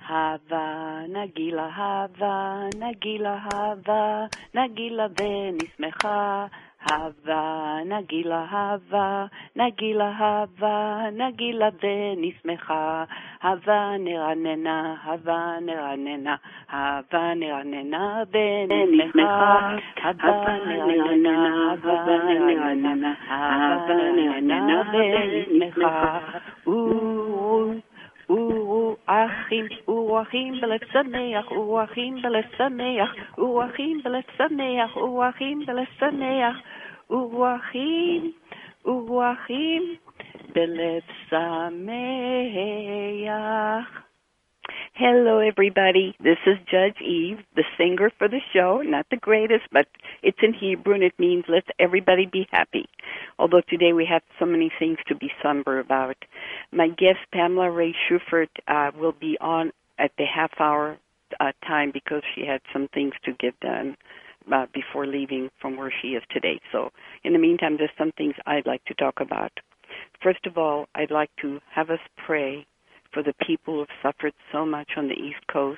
Hava, Nagila, Hava, Nagila, Hava, Nagila ונשמחה. Hava, Nagila, Hava, Nagila, Hava, Nagila ונשמחה. Hava נרננה, Hava נרננה, Hava נרננה ונשמחה. Hava נרננה, Hava נרננה, Hava נרננה ונשמחה. אחים ורוחים בלב שמח, ורוחים בלב שמח, ורוחים בלב שמח, ורוחים בלב שמח, ורוחים בלב שמח. Hello, everybody. This is Judge Eve, the singer for the show. Not the greatest, but it's in Hebrew, and it means let everybody be happy. Although today we have so many things to be somber about. My guest, Pamela Ray Schufert, will be on at the half-hour time because she had some things to get done before leaving from where she is today. So in the meantime, there's some things I'd like to talk about. First of all, I'd like to have us pray for the people who have suffered so much on the East Coast.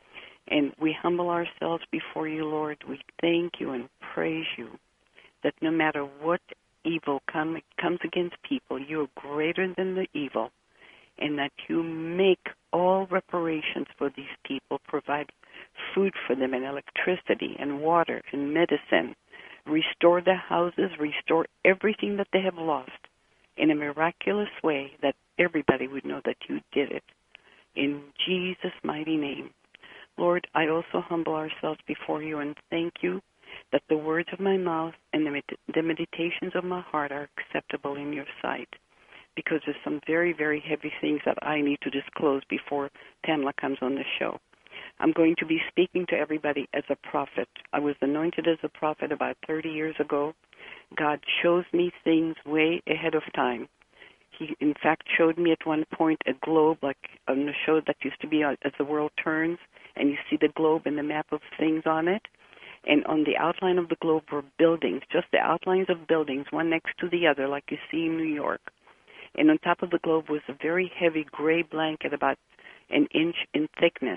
And we humble ourselves before you, Lord. We thank you and praise you that no matter what evil comes against people, you are greater than the evil, and that you make all reparations for these people, provide food for them and electricity and water and medicine, restore their houses, restore everything that they have lost in a miraculous way, that everybody would know that you did it. In Jesus' mighty name. Lord, I also humble ourselves before you and thank you that the words of my mouth and the meditations of my heart are acceptable in your sight, because there's some very, very heavy things that I need to disclose before Pamela comes on the show. I'm going to be speaking to everybody as a prophet. I was anointed as a prophet about 30 years ago. God shows me things way ahead of time. He, in fact, showed me at one point a globe, like on the show that used to be as the world turns, and you see the globe and the map of things on it. And on the outline of the globe were buildings, just the outlines of buildings, one next to the other, like you see in New York. And on top of the globe was a very heavy gray blanket, about an inch in thickness.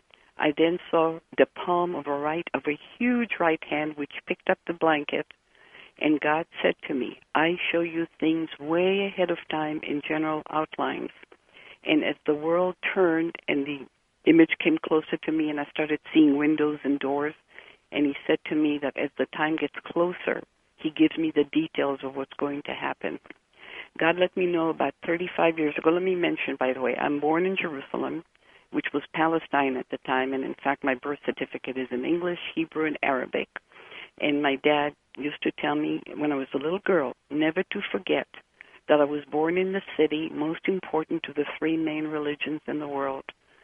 I then saw the palm of a huge right hand, which picked up the blanket. And God said to me, I show you things way ahead of time in general outlines. And as the world turned and the image came closer to me and I started seeing windows and doors, and he said to me that as the time gets closer, he gives me the details of what's going to happen. God let me know about 35 years ago. Let me mention, by the way, I'm born in Jerusalem, which was Palestine at the time, and in fact my birth certificate is in English, Hebrew, and Arabic. And my dad used to tell me when I was a little girl never to forget that I was born in the city most important to the three main religions in the world,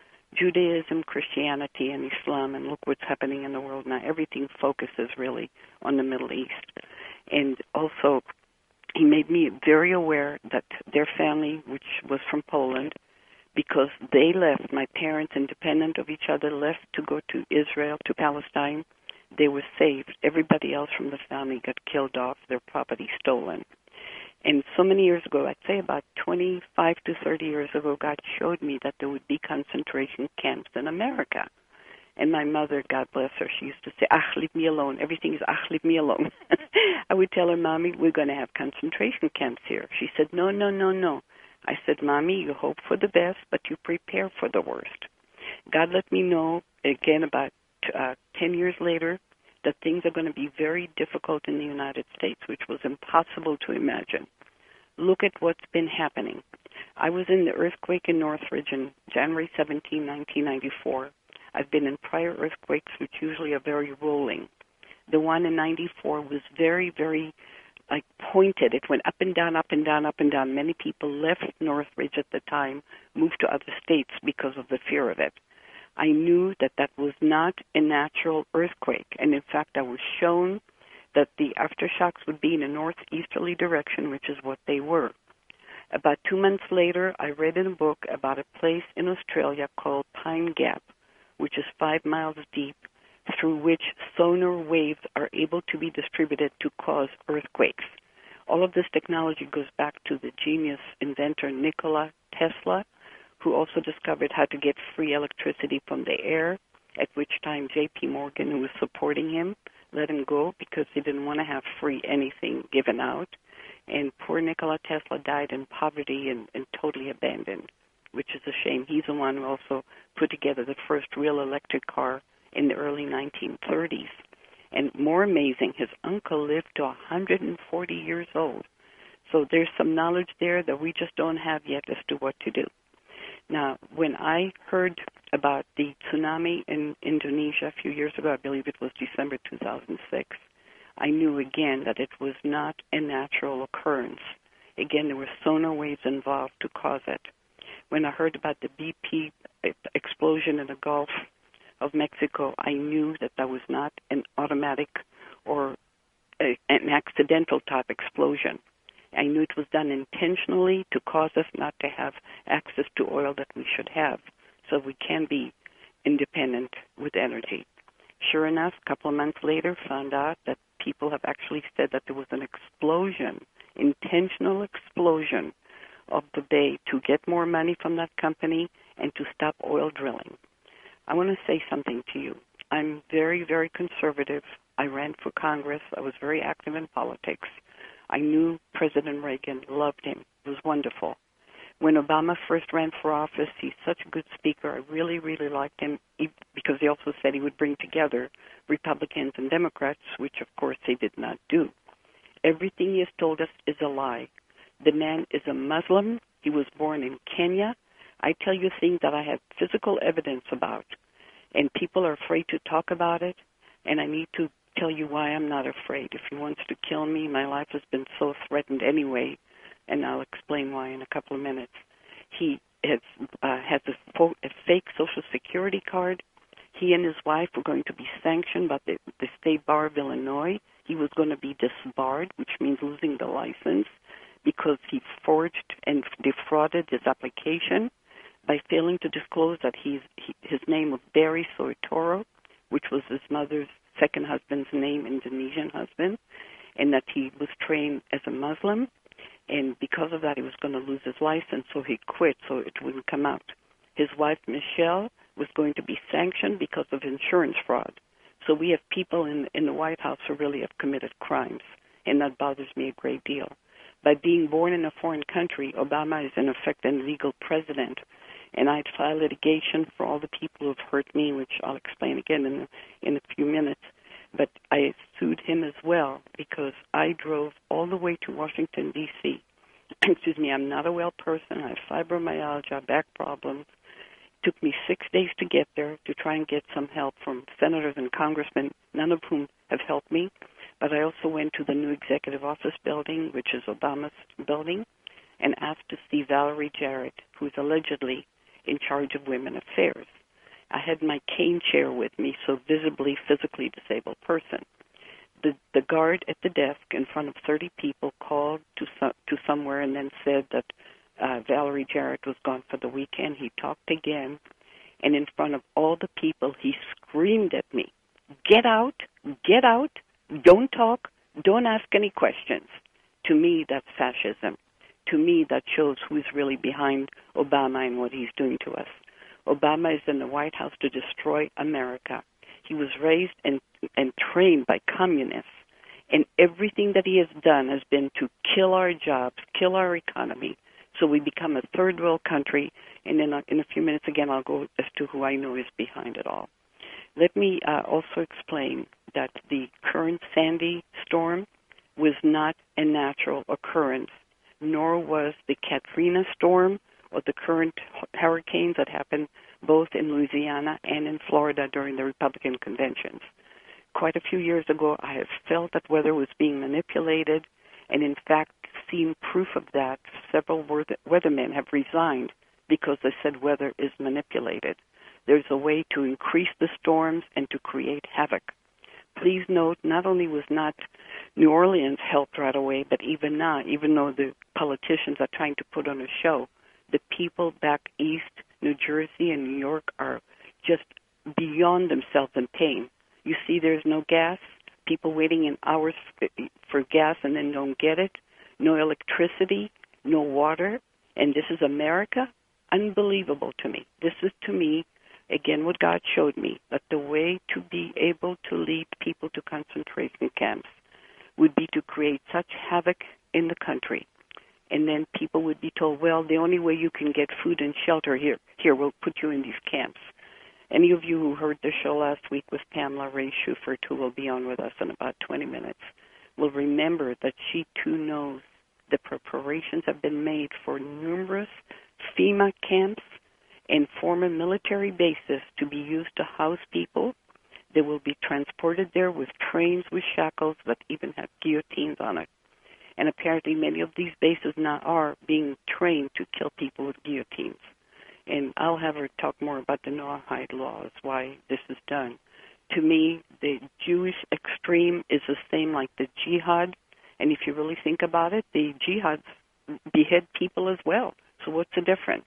Judaism, Christianity, and Islam. And look what's happening in the world now. Everything focuses really on the Middle East. And also, he made me very aware that their family, which was from Poland, because they left, my parents, independent of each other, left to go to Israel, to Palestine. They were saved. Everybody else from the family got killed off, their property stolen. And so many years ago, I'd say about 25 to 30 years ago, God showed me that there would be concentration camps in America. And my mother, God bless her, she used to say, leave me alone. Everything is, leave me alone. I would tell her, Mommy, we're going to have concentration camps here. She said, no. I said, Mommy, you hope for the best, but you prepare for the worst. God let me know, again, about 10 years later, that things are going to be very difficult in the United States, which was impossible to imagine. Look at what's been happening. I was in the earthquake in Northridge on January 17, 1994. I've been in prior earthquakes, which usually are very rolling. The one in 94 was very, very pointed. It went up and down, up and down, up and down. Many people left Northridge at the time, moved to other states because of the fear of it. I knew that that was not a natural earthquake. And in fact, I was shown that the aftershocks would be in a northeasterly direction, which is what they were. About 2 months later, I read in a book about a place in Australia called Pine Gap, which is 5 miles deep, through which sonar waves are able to be distributed to cause earthquakes. All of this technology goes back to the genius inventor Nikola Tesla, who also discovered how to get free electricity from the air, at which time J.P. Morgan, who was supporting him, let him go because he didn't want to have free anything given out. And poor Nikola Tesla died in poverty and totally abandoned, which is a shame. He's the one who also put together the first real electric car in the early 1930s. And more amazing, his uncle lived to 140 years old. So there's some knowledge there that we just don't have yet as to what to do. Now, when I heard about the tsunami in Indonesia a few years ago, I believe it was December 2006, I knew again that it was not a natural occurrence. Again, there were sonar waves involved to cause it. When I heard about the BP explosion in the Gulf of Mexico, I knew that that was not an automatic or an accidental type explosion. I knew it was done intentionally to cause us not to have access to oil that we should have, so we can be independent with energy. Sure enough, a couple of months later, found out that people have actually said that there was an explosion, intentional explosion of the bay to get more money from that company and to stop oil drilling. I want to say something to you. I'm very, very conservative. I ran for Congress. I was very active in politics. I knew President Reagan, loved him. It was wonderful. When Obama first ran for office, he's such a good speaker. I really, really liked him because he also said he would bring together Republicans and Democrats, which, of course, he did not do. Everything he has told us is a lie. The man is a Muslim. He was born in Kenya. I tell you things that I have physical evidence about, and people are afraid to talk about it, and I need to tell you why I'm not afraid. If he wants to kill me, my life has been so threatened anyway, and I'll explain why in a couple of minutes. He has a fake Social Security card. He and his wife were going to be sanctioned by the State Bar of Illinois. He was going to be disbarred, which means losing the license, because he forged and defrauded his application by failing to disclose that his name was Barry Soetoro, which was his mother's second husband's name, Indonesian husband, and that he was trained as a Muslim, and because of that he was going to lose his license, so he quit so it wouldn't come out. His wife, Michelle, was going to be sanctioned because of insurance fraud. So we have people in the White House who really have committed crimes, and that bothers me a great deal. By being born in a foreign country, Obama is in effect an illegal president, and I'd file litigation for all the people who have hurt me, which I'll explain again in a few minutes. But I sued him as well because I drove all the way to Washington, D.C. Excuse me, I'm not a well person. I have fibromyalgia, back problems. It took me 6 days to get there to try and get some help from senators and congressmen, none of whom have helped me. But I also went to the new executive office building, which is Obama's building, and asked to see Valerie Jarrett, who is allegedly in charge of women affairs. I had my cane chair with me, so visibly physically disabled person. The guard at the desk in front of 30 people called to somewhere and then said that Valerie Jarrett was gone for the weekend. He talked again, and in front of all the people, he screamed at me, "Get out, get out, don't talk, don't ask any questions." To me, that's fascism. To me, that shows who's really behind Obama and what he's doing to us. Obama is in the White House to destroy America. He was raised and trained by communists, and everything that he has done has been to kill our jobs, kill our economy, so we become a third world country, and then in a few minutes again I'll go as to who I know is behind it all. Let me also explain that the current Sandy storm was not a natural occurrence, nor was the Katrina storm or the current hurricanes that happened both in Louisiana and in Florida during the Republican conventions. Quite a few years ago, I have felt that weather was being manipulated, and in fact seen proof of that. Several weathermen have resigned because they said weather is manipulated. There's a way to increase the storms and to create havoc. Please note, not only was not New Orleans helped right away, but even now, even though the politicians are trying to put on a show, the people back east, New Jersey and New York, are just beyond themselves in pain. You see there's no gas, people waiting in hours for gas and then don't get it, no electricity, no water, and this is America? unbelievable to me. This is, to me, again, what God showed me, that the way to be able to lead people to concentration camps would be to create such havoc in the country. And then people would be told, well, the only way you can get food and shelter here, we'll put you in these camps. Any of you who heard the show last week with Pamela Ray Schufert, who will be on with us in about 20 minutes, will remember that she too knows the preparations have been made for numerous FEMA camps and former military bases to be used to house people. They will be transported there with trains with shackles that even have guillotines on it. And apparently many of these bases now are being trained to kill people with guillotines. And I'll have her talk more about the Noahide laws, why this is done. To me, the Jewish extreme is the same like the jihad. And if you really think about it, the jihads behead people as well. So what's the difference?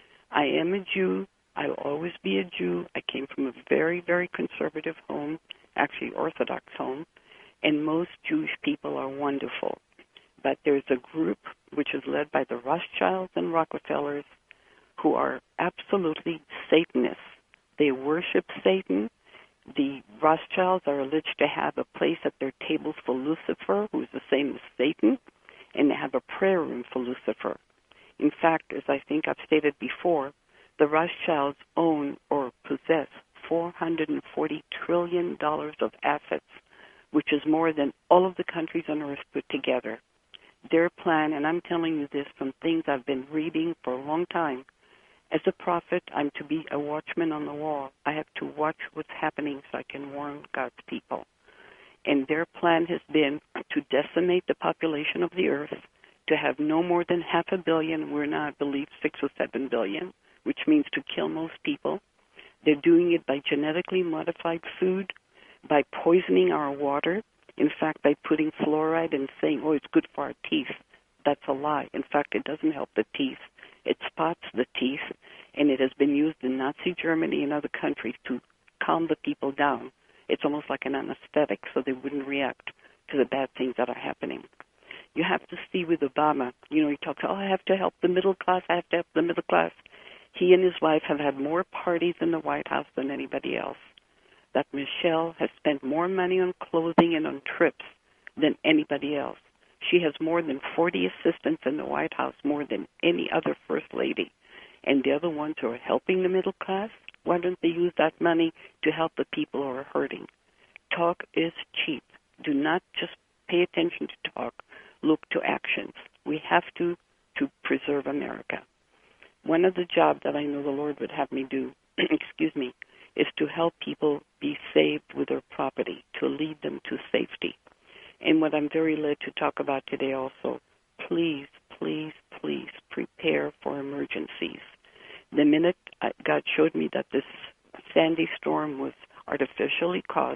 I am a Jew. I will always be a Jew. I came from a very, very conservative home, actually Orthodox home, and most Jewish people are wonderful. But there's a group which is led by the Rothschilds and Rockefellers who are absolutely Satanists. They worship Satan. The Rothschilds are alleged to have a place at their tables for Lucifer, who is the same as Satan, and they have a prayer room for Lucifer. In fact, as I think I've stated before, the Rothschilds own or possess $440 trillion of assets, which is more than all of the countries on earth put together. Their plan, and I'm telling you this from things I've been reading for a long time, as a prophet, I'm to be a watchman on the wall. I have to watch what's happening so I can warn God's people. And their plan has been to decimate the population of the earth, to have no more than 500 million. We're now, I believe, 6 or 7 billion, which means to kill most people. They're doing it by genetically modified food, by poisoning our water. In fact, by putting fluoride and saying, oh, it's good for our teeth. That's a lie. In fact, it doesn't help the teeth. It spots the teeth, and it has been used in Nazi Germany and other countries to calm the people down. It's almost like an anesthetic, so they wouldn't react to the bad things that are happening. You have to see with Obama, he talks, I have to help the middle class, I have to help the middle class. He and his wife have had more parties in the White House than anybody else. That Michelle has spent more money on clothing and on trips than anybody else. She has more than 40 assistants in the White House, more than any other First Lady. And the other ones who are helping the middle class, why don't they use that money to help the people who are hurting? Talk is cheap. Do not just pay attention to talk. Look to actions. We have to preserve America. One of the jobs that I know the Lord would have me do, is to help people be saved with their property, to lead them to safety. And what I'm very led to talk about today also, please, please, please prepare for emergencies. The minute God showed me that this Sandy storm was artificially caused,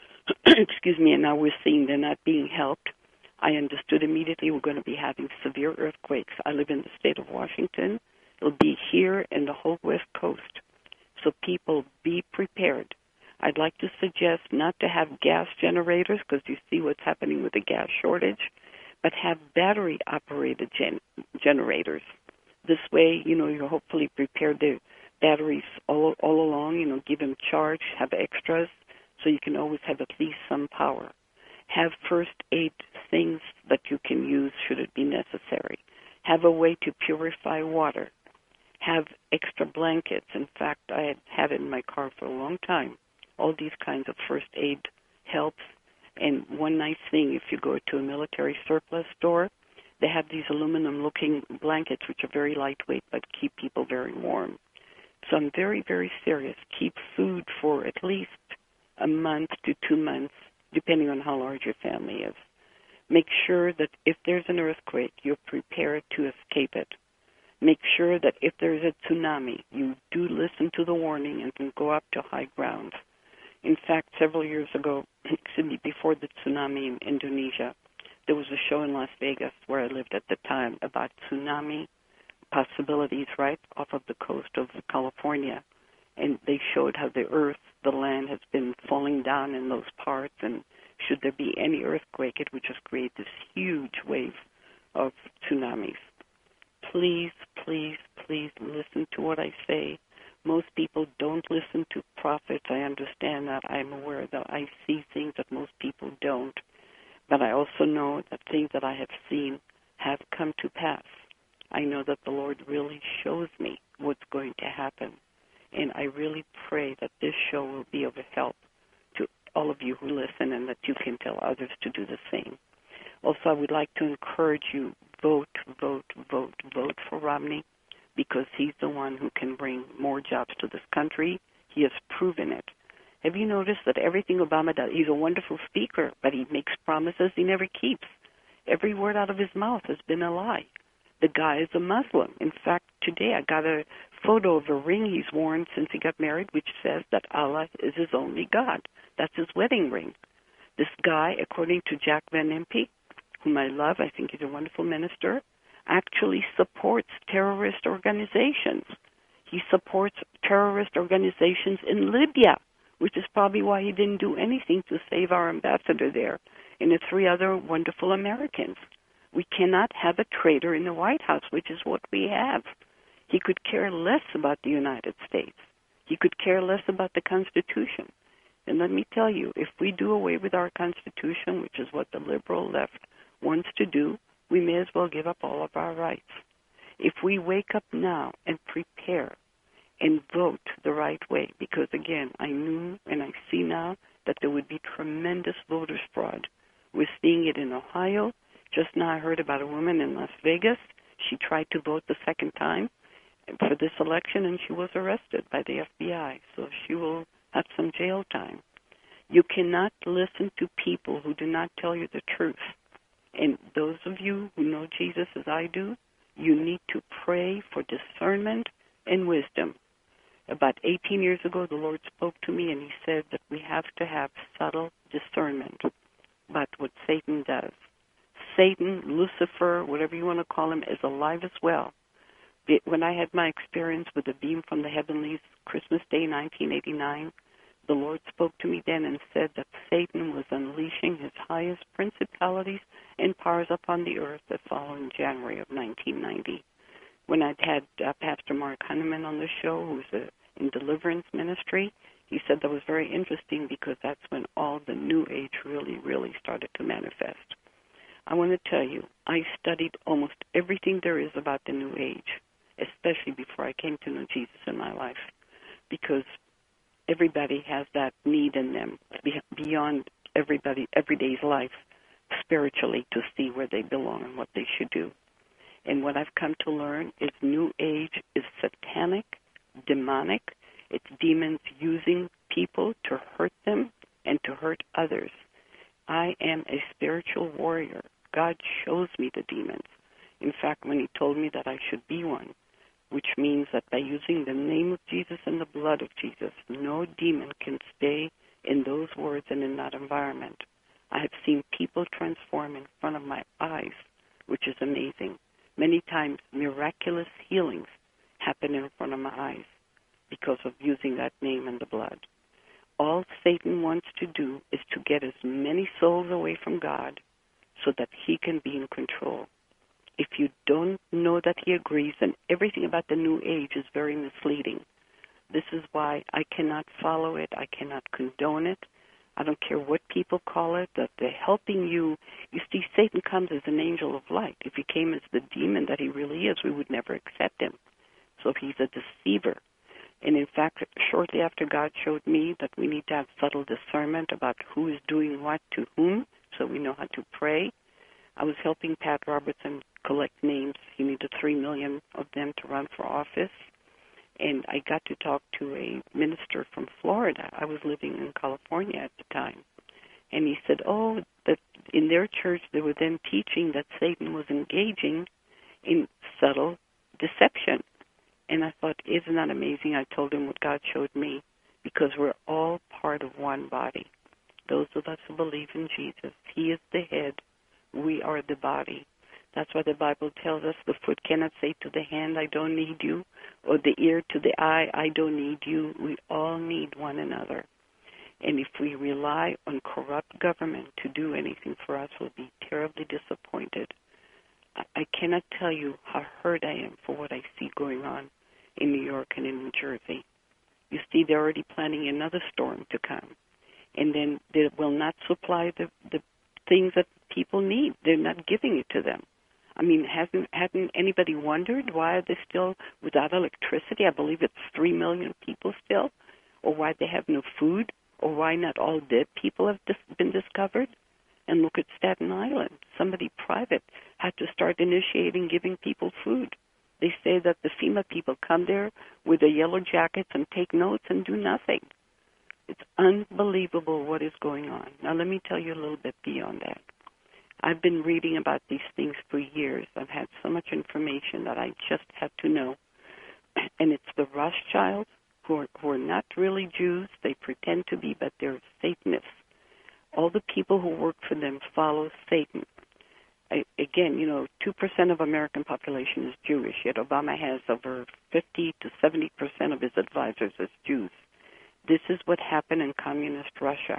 and now we're seeing they're not being helped, I understood immediately we're going to be having severe earthquakes. I live in the state of Washington. It'll be here and the whole West Coast. So people, be prepared. I'd like to suggest not to have gas generators because you see what's happening with the gas shortage, but have battery-operated generators. This way, you hopefully prepare the batteries all along, give them charge, have extras, so you can always have at least some power. Have first aid things that you can use should it be necessary. Have a way to purify water. Have extra blankets. In fact, I had it in my car for a long time. All these kinds of first aid helps. And one nice thing, if you go to a military surplus store, they have these aluminum-looking blankets, which are very lightweight but keep people very warm. So I'm very, very serious. Keep food for at least a month to 2 months, depending on how large your family is. Make sure that if there's an earthquake, you're prepared to escape it. Make sure that if there's a tsunami, you do listen to the warning and can go up to high ground. In fact, several years ago, before the tsunami in Indonesia, there was a show in Las Vegas where I lived at the time about tsunami possibilities right off of the coast of California. And they showed how the earth, the land, has been falling down in those parts. And should there be any earthquake, it would just create this huge wave of tsunamis. please, please, please listen to what I say. Most people don't listen to prophets. I understand that. I'm aware that I see things that most people don't. But I also know that things that I have seen have come to pass. I know that the Lord really shows me what's going to happen. And I really pray that this show will be of help to all of you who listen and that you can tell others to do the same. Also, I would like to encourage you, vote, vote, vote, vote for Romney, because he's the one who can bring more jobs to this country. He has proven it. Have you noticed that everything Obama does, he's a wonderful speaker, but he makes promises he never keeps. Every word out of his mouth has been a lie. The guy is a Muslim. In fact, today I got a photo of a ring he's worn since he got married, which says that Allah is his only God. That's his wedding ring. This guy, according to Jack Van Impe, whom I love, I think he's a wonderful minister, actually supports terrorist organizations. He supports terrorist organizations in Libya, which is probably why he didn't do anything to save our ambassador there and the 3 other wonderful Americans. We cannot have a traitor in the White House, which is what we have. He could care less about the United States. He could care less about the Constitution. And let me tell you, if we do away with our Constitution, which is what the liberal left wants to do, we may as well give up all of our rights. If we wake up now and prepare and vote the right way, because again, I knew and I see now that there would be tremendous voters fraud. We're seeing it in Ohio. Just now I heard about a woman in Las Vegas. She tried to vote the second time for this election, and she was arrested by the FBI. So she will have some jail time. You cannot listen to people who do not tell you the truth. And those of you who know Jesus as I do, you need to pray for discernment and wisdom. About 18 years ago, the Lord spoke to me, and he said that we have to have subtle discernment about what Satan does. Satan, Lucifer, whatever you want to call him, is alive as well. When I had my experience with the beam from the heavenlies, Christmas Day 1989, the Lord spoke to me then and said that Satan was unleashing his highest principalities and powers upon the earth the following January of 1990. When I'd had Pastor Mark Hunneman on the show, who's in deliverance ministry, he said that was very interesting because that's when all the New Age really, really started to manifest. I want to tell you, I studied almost everything there is about the New Age, especially before I came to know Jesus in my life, because everybody has that need in them beyond everyday's life spiritually to see where they belong and what they should do. And what I've come to learn is New Age is satanic, demonic. It's demons using people to hurt them and to hurt others. I am a spiritual warrior. God shows me the demons. In fact, when he told me that I should be one, which means that by using the name of Jesus and the blood of Jesus, no demon can stay in those words and in that environment. I have seen people transform in front of my eyes, which is amazing. Many times, miraculous healings happen in front of my eyes because of using that name and the blood. All Satan wants to do is to get as many souls away from God so that he can be in control. If you don't know that he agrees, then everything about the New Age is very misleading. This is why I cannot follow it. I cannot condone it. I don't care what people call it, that they're helping you. You see, Satan comes as an angel of light. If he came as the demon that he really is, we would never accept him. So he's a deceiver. And in fact, shortly after God showed me that we need to have subtle discernment about who is doing what to whom, so we know how to pray, I was helping Pat Robertson collect names. He needed 3 million of them to run for office. And I got to talk to a minister from Florida. I was living in California at the time. And he said, that in their church they were then teaching that Satan was engaging in subtle deception. And I thought, isn't that amazing? I told him what God showed me, because we're all part of one body. Those of us who believe in Jesus, he is the head, we are the body. That's why the Bible tells us the foot cannot say to the hand, I don't need you, or the ear to the eye, I don't need you. We all need one another. And if we rely on corrupt government to do anything for us, we'll be terribly disappointed. I cannot tell you how hurt I am for what I see going on in New York and in New Jersey. You see, they're already planning another storm to come, and then they will not supply the things that people need. They're not giving it to them. I mean, hadn't anybody wondered why they're still without electricity? I believe it's 3 million people still, or why they have no food, or why not all dead people have been discovered. And look at Staten Island. Somebody private had to start initiating giving people food. They say that the FEMA people come there with their yellow jackets and take notes and do nothing. It's unbelievable what is going on. Now, let me tell you a little bit beyond that. I've been reading about these things for years. I've had so much information that I just had to know. And it's the Rothschilds who are not really Jews. They pretend to be, but they're Satanists. All the people who work for them follow Satan. Again, 2% of American population is Jewish, yet Obama has over 50 to 70% of his advisors as Jews. This is what happened in communist Russia.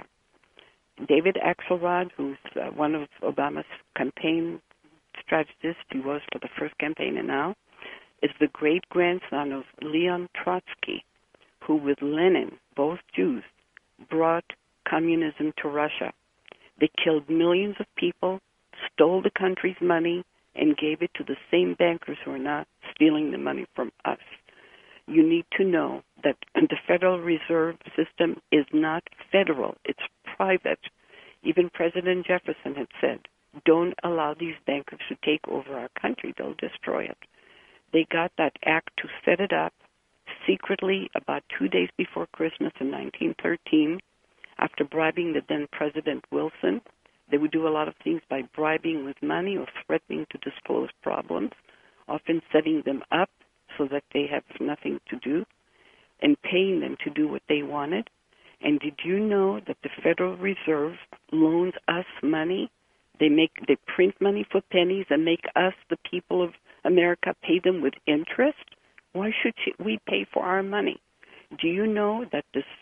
David Axelrod, who's one of Obama's campaign strategists, he was for the first campaign and now, is the great-grandson of Leon Trotsky, who with Lenin, both Jews, brought communism to Russia. They killed millions of people, stole the country's money, and gave it to the same bankers who are now stealing the money from us. You need to know that the Federal Reserve System is not federal. It's private. Even President Jefferson had said, don't allow these bankers to take over our country. They'll destroy it. They got that act to set it up secretly about 2 days before Christmas in 1913, after bribing the then President Wilson. They would do a lot of things by bribing with money or threatening to disclose problems, often setting them up so that they have nothing to do, and paying them to do what they wanted. And did you know that the Federal Reserve loans us money? They print money for pennies and make us, the people of America, pay them with interest? Why should we pay for our money? Do you know that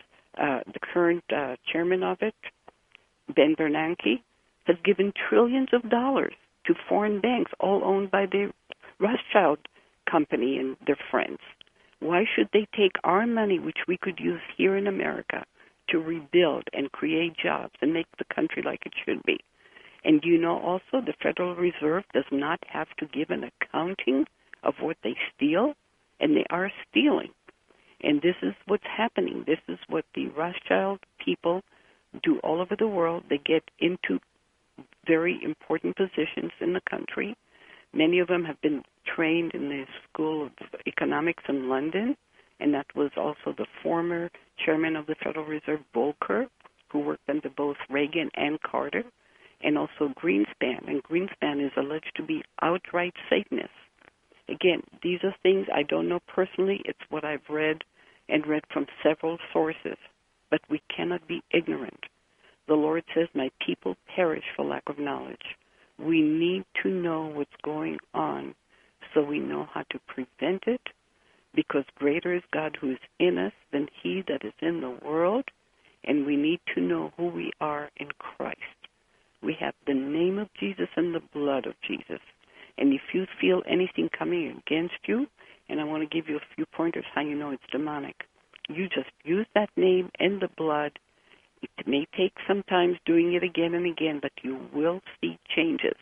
the current chairman of it, Ben Bernanke, has given trillions of dollars to foreign banks, all owned by the Rothschild company and their friends? Why should they take our money, which we could use here in America, to rebuild and create jobs and make the country like it should be? And do you know also the Federal Reserve does not have to give an accounting of what they steal? And they are stealing. And this is what's happening. This is what the Rothschild people do all over the world. They get into very important positions in the country. Many of them have been trained in the School of Economics in London, and that was also the former chairman of the Federal Reserve, Volcker, who worked under both Reagan and Carter, and also Greenspan. And Greenspan is alleged to be outright Satanist. Again, these are things I don't know personally. It's what I've read and read from several sources. But we cannot be ignorant. The Lord says, my people perish for lack of knowledge. We need to know what's going on so we know how to prevent it, because greater is God who is in us than he that is in the world, and we need to know who we are in Christ. We have the name of Jesus and the blood of Jesus. And if you feel anything coming against you, and I want to give you a few pointers how you know it's demonic, you just use that name and the blood. It may take some time doing it again and again, but you will see changes.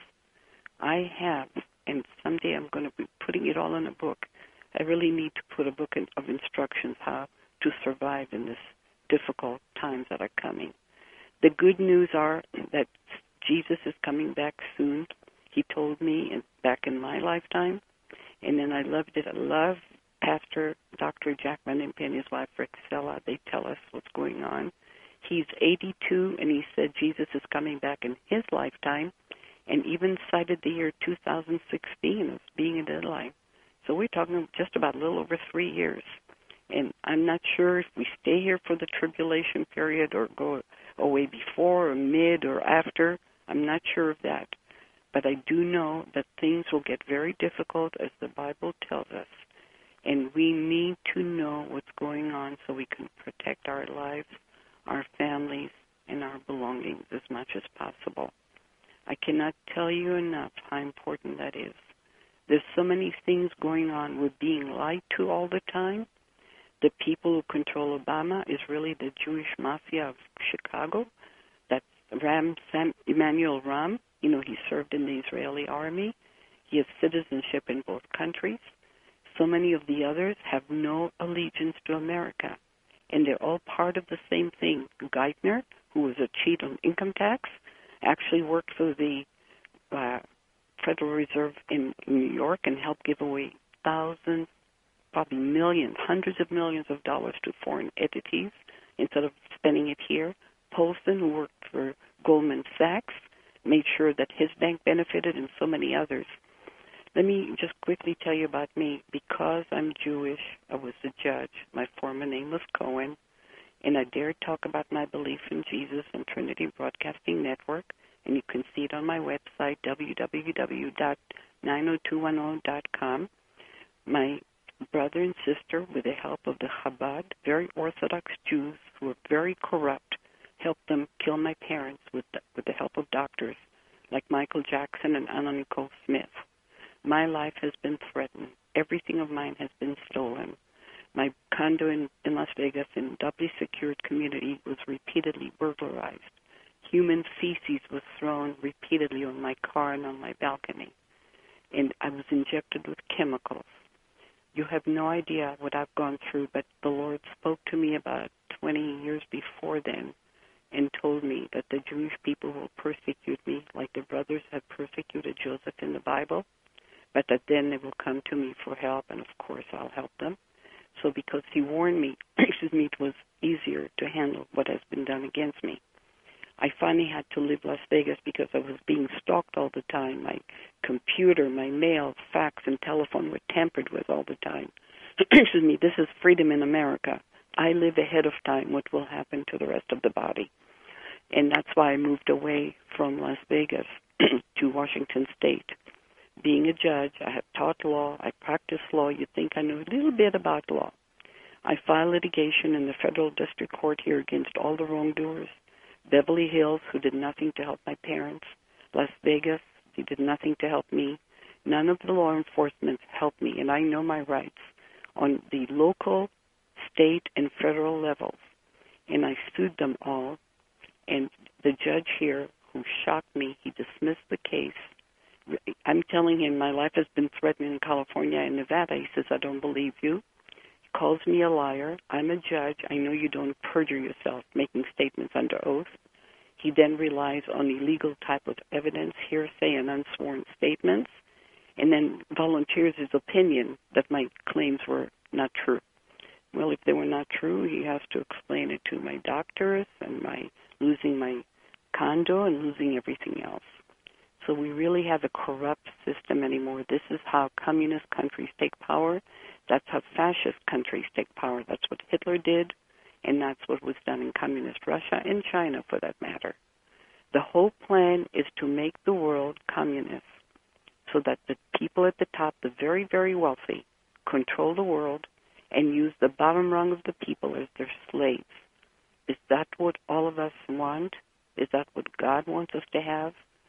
I have, and someday I'm going to be putting it all in a book. I really need to put a book of instructions how to survive in this difficult times that are coming. The good news are that Jesus is coming back soon. He told me back in my lifetime, and then I loved it. I love Pastor Dr. Jack Van Impe and his wife, Rexella. They tell us what's going on. He's 82, and he said Jesus is coming back in his lifetime, and even cited the year 2016 as being a deadline. So we're talking just about a little over 3 years. And I'm not sure if we stay here for the tribulation period or go away before or mid or after. I'm not sure of that. But I do know that things will get very difficult, as the Bible tells us. And we need to know what's going on so we can protect our lives, our families, and our belongings as much as possible. I cannot tell you enough how important that is. There's so many things going on. We're being lied to all the time. The people who control Obama is really the Jewish mafia of Chicago. That's Emanuel Ram. You know, he served in the Israeli army. He has citizenship in both countries. So many of the others have no allegiance to America. And they're all part of the same thing. Geithner, who was a cheat on income tax, actually worked for the Federal Reserve in New York and helped give away thousands, probably millions, hundreds of millions of dollars to foreign entities instead of spending it here. Polson, who worked for Goldman Sachs, made sure that his bank benefited, and so many others. Let me just quickly tell you about me. Because I'm Jewish, I was a judge. My former name was Cohen, and I dared talk about my belief in Jesus and Trinity Broadcasting Network, and you can see it on my website, www.90210.com. My brother and sister, with the help of the Chabad, very Orthodox Jews who were very corrupt, helped them kill my parents with the help of doctors like Michael Jackson and Anna Nicole Smith. My life has been threatened. Everything of mine has been stolen. My condo in Las Vegas, in a doubly secured community, was repeatedly burglarized. Human feces was thrown repeatedly on my car and on my balcony. And I was injected with chemicals. You have no idea what I've gone through, but the Lord spoke to me about 20 years before then and told me that the Jewish people will persecute me like the brothers have persecuted Joseph in the Bible, but that then they will come to me for help, and of course I'll help them. So because he warned me, it was easier to handle what has been done against me. I finally had to leave Las Vegas because I was being stalked all the time. My computer, my mail, fax, and telephone were tampered with all the time. This is freedom in America. I live ahead of time what will happen to the rest of the body. And that's why I moved away from Las Vegas to Washington State. Being a judge, I have taught law, I practice law. You'd think I know a little bit about law. I filed litigation in the federal district court here against all the wrongdoers. Beverly Hills, who did nothing to help my parents. Las Vegas, he did nothing to help me. None of the law enforcement helped me, and I know my rights on the local, state, and federal levels. And I sued them all. And the judge here, who shocked me, he dismissed the case. I'm telling him my life has been threatened in California and Nevada. He says, I don't believe you. He calls me a liar. I'm a judge. I know you don't perjure yourself making statements under oath. He then relies on illegal type of evidence, hearsay, and unsworn statements, and then volunteers his opinion that my claims were not true. Well, if they were not true, he has to explain it to my doctors and my losing my condo and losing everything else. So we really have a corrupt system anymore. This is how communist countries take power. That's how fascist countries take power. That's what Hitler did, and that's what was done in communist Russia and China, for that matter. The whole plan is to make the world communist so that the people at the top, the very, very wealthy, control the world and use the bottom rung of the people as their slaves. Is that what all of us want? Is that what God wants us to have?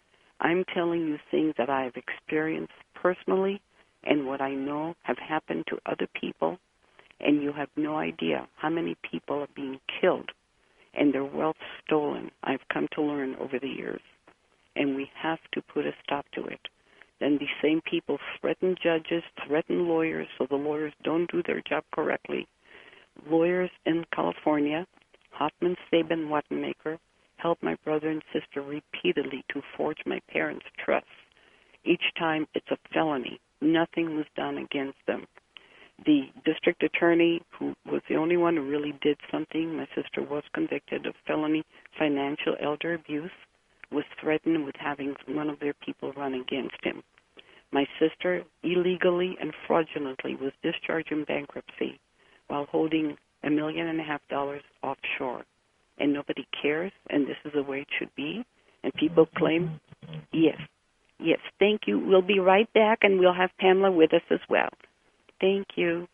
I'm telling you things that I have experienced personally and what I know have happened to other people, and you have no idea how many people are being killed and their wealth stolen. I've come to learn over the years, and we have to put a stop to it. Then these same people threaten judges, threaten lawyers, so the lawyers don't do their job correctly. Lawyers in California, Hoffman, Sabin, Wattenmaker, helped my brother and sister repeatedly to forge my parents' trusts. Each time it's a felony. Nothing was done against them. The district attorney, who was the only one who really did something, my sister was convicted of felony financial elder abuse, was threatened with having one of their people run against him. My sister illegally and fraudulently was discharged in bankruptcy while holding $1.5 million offshore. And nobody cares, and this is the way it should be. And people claim, yes, thank you. We'll be right back, and we'll have Pamela with us as well. Thank you.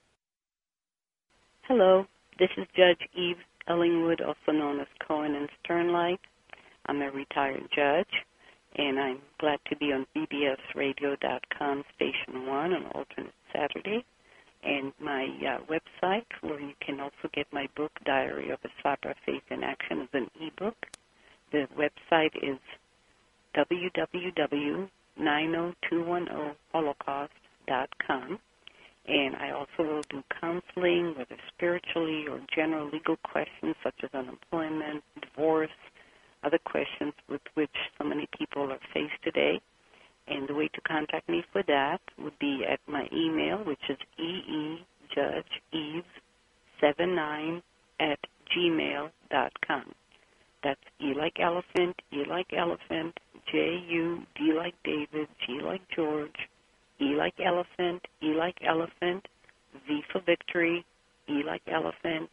Hello, this is Judge Eve Ellingwood, also known as Cohen and Sternlight. I'm a retired judge, And I'm glad to be on bbsradio.com, Station 1, on alternate Saturday. And my website, where you can also get my book, Diary of a Sabra, Faith in Action, is an ebook. The website is www.90210holocaust.com. And I also will do counseling, whether spiritually or general legal questions such as unemployment, divorce, other questions with which so many people are faced today. And the way to contact me for that would be at my email, which is eejudgeeves79@gmail.com. That's E like elephant, J-U, D like David, G like George, E like elephant, V for victory, E like elephant,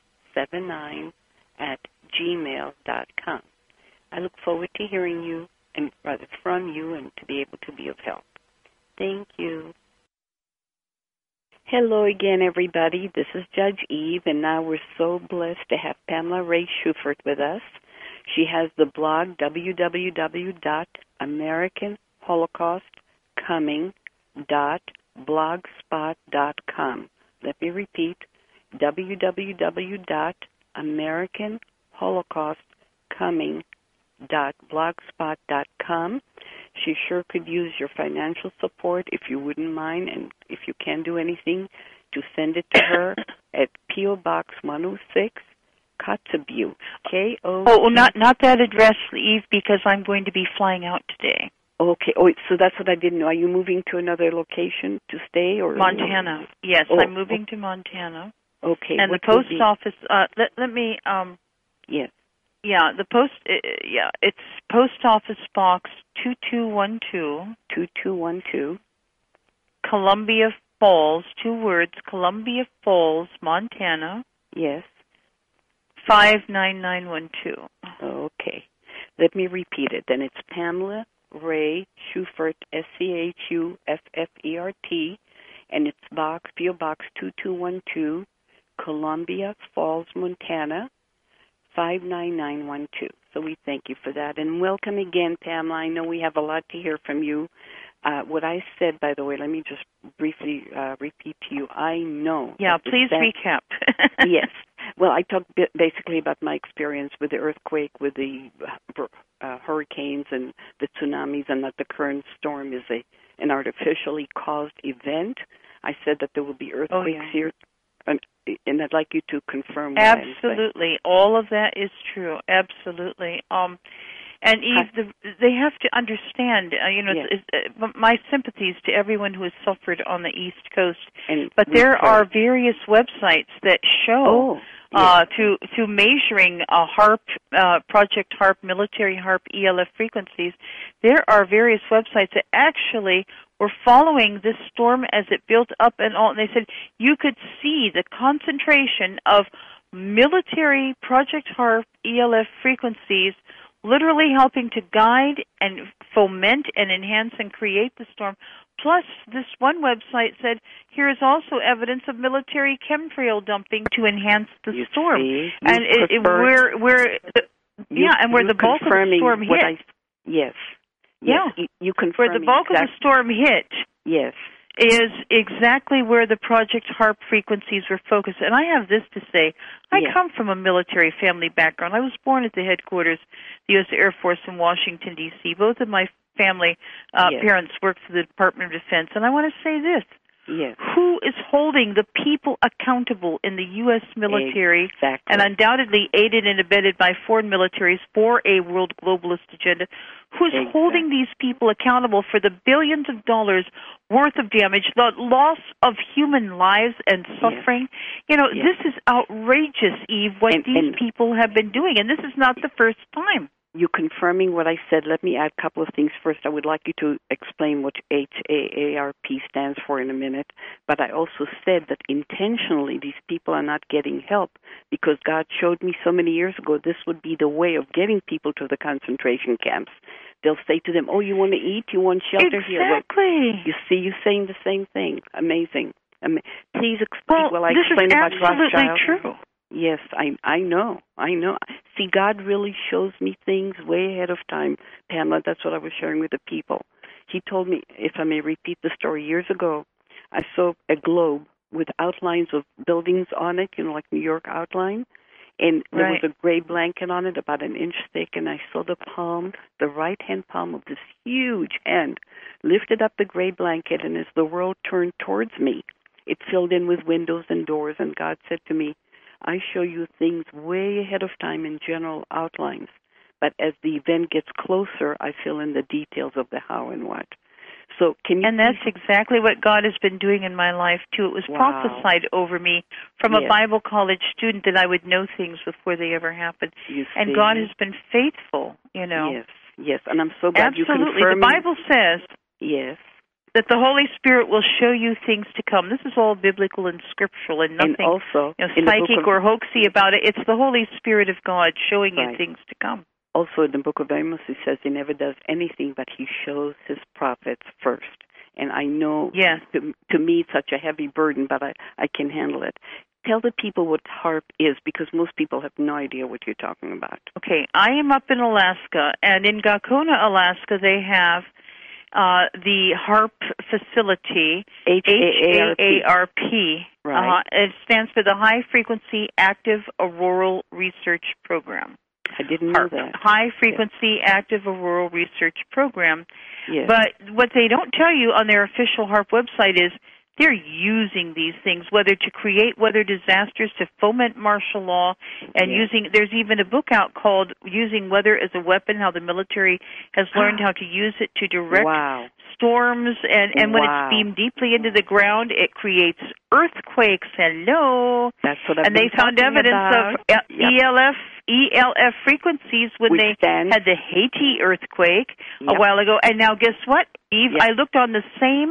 79@gmail.com. I look forward to hearing you, and rather from you, and to be able to be of help. Thank you. Hello again, everybody. This is Judge Eve, and now we're so blessed to have Pamela Ray Schufert with us. She has the blog www.americanholocaustcoming.blogspot.com. Let me repeat, www.americanholocaustcoming.blogspot.com. She sure could use your financial support if you wouldn't mind, and if you can do anything, to send it to her at P.O. Box 106, Kotzebue, K-O... Oh, not that address, Eve, because I'm going to be flying out today. Okay. Oh, so that's what I didn't know. Are you moving to another location to stay, or Montana? Yes, I'm moving to Montana. Okay. And the post office. Let me. Yes. Yeah, the post. It's Post Office Box 2212. 2212. Columbia Falls. 2 words. Columbia Falls, Montana. Yes. 59912. Okay. Let me repeat it. Then it's Pamela Ray Schufert, Schuffert, and it's P.O. Box 2212, Columbia Falls, Montana, 59912. So we thank you for that. And welcome again, Pamela. I know we have a lot to hear from you. What I said, by the way, let me just briefly repeat to you. I know. Yeah, please recap. Yes. Well, I talked basically about my experience with the earthquake, with the hurricanes and the tsunamis, and that the current storm is an artificially caused event. I said that there will be earthquakes here, and I'd like you to confirm what Absolutely. All of that is true. Absolutely. And Eve, they have to understand, my sympathies to everyone who has suffered on the East Coast. But there are various websites that show to measuring HAARP, Project HAARP, military HAARP, ELF frequencies. There are various websites that actually were following this storm as it built up and they said you could see the concentration of military Project HAARP, ELF frequencies literally helping to guide and foment and enhance and create the storm. Plus, this one website said, here is also evidence of military chemtrail dumping to enhance the storm. And where the bulk of the storm hit. Yes. You confirm where the bulk of the storm hit. Yes. Is exactly where the Project HAARP frequencies were focused. And I have this to say. I come from a military family background. I was born at the headquarters, the U.S. Air Force in Washington, D.C. Both of my family parents worked for the Department of Defense. And I want to say this. Yes. Who is holding the people accountable in the U.S. military and undoubtedly aided and abetted by foreign militaries for a world globalist agenda? Who's holding these people accountable for the billions of dollars worth of damage, the loss of human lives and suffering? This is outrageous, Eve, what these people have been doing, and this is not the first time. You confirming what I said. Let me add a couple of things. First, I would like you to explain what HAARP stands for in a minute. But I also said that intentionally these people are not getting help because God showed me so many years ago this would be the way of getting people to the concentration camps. They'll say to them, oh, you want to eat? You want shelter here? Exactly. You see, you're saying the same thing. Amazing. Please explain while I explain about Rothschild. This is absolutely true. Yes, I know. See, God really shows me things way ahead of time, Pamela. That's what I was sharing with the people. He told me, if I may repeat the story, years ago, I saw a globe with outlines of buildings on it, like New York outline. And there was a gray blanket on it, about an inch thick, and I saw the palm, the right-hand palm of this huge hand, lifted up the gray blanket, and as the world turned towards me, it filled in with windows and doors, and God said to me, I show you things way ahead of time in general outlines, but as the event gets closer, I fill in the details of the how and what. So and that's exactly what God has been doing in my life, too. It was prophesied over me from a Bible college student that I would know things before they ever happened. And God has been faithful, Yes, and I'm so glad you confirmed. Absolutely. The Bible says that the Holy Spirit will show you things to come. This is all biblical and scriptural and nothing also, psychic or hoaxy about it. It's the Holy Spirit of God showing you things to come. Also, in the book of Amos, it says he never does anything, but he shows his prophets first. And I know, to me, it's such a heavy burden, but I can handle it. Tell the people what HAARP is, because most people have no idea what you're talking about. Okay, I am up in Alaska, and in Gakona, Alaska, they have the HAARP facility, HAARP. Right. It stands for the High Frequency Active Auroral Research Program. I didn't know that. High Frequency Active Auroral Research Program. Yes. But what they don't tell you on their official HAARP website is they're using these things, whether to create weather disasters, to foment martial law, and there's even a book out called Using Weather as a Weapon, how the military has learned how to use it to direct storms, and when it's beamed deeply into the ground, it creates earthquakes. Hello. That's what I've been they found evidence of ELF frequencies when they had the Haiti earthquake a while ago. And now guess what, Eve? I looked on the same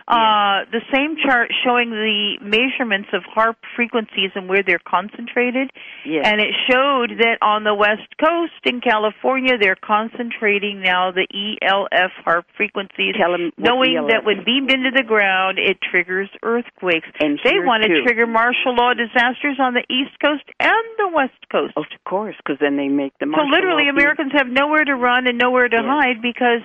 chart showing the measurements of HAARP frequencies and where they're concentrated. And it showed that on the West Coast in California, they're concentrating now the ELF HAARP frequencies, knowing that when beamed into the ground, it triggers earthquakes. And they want to trigger martial law disasters on the East Coast and the West Coast. Of course, because then they make the martial law. So literally, Americans have nowhere to run and nowhere to hide because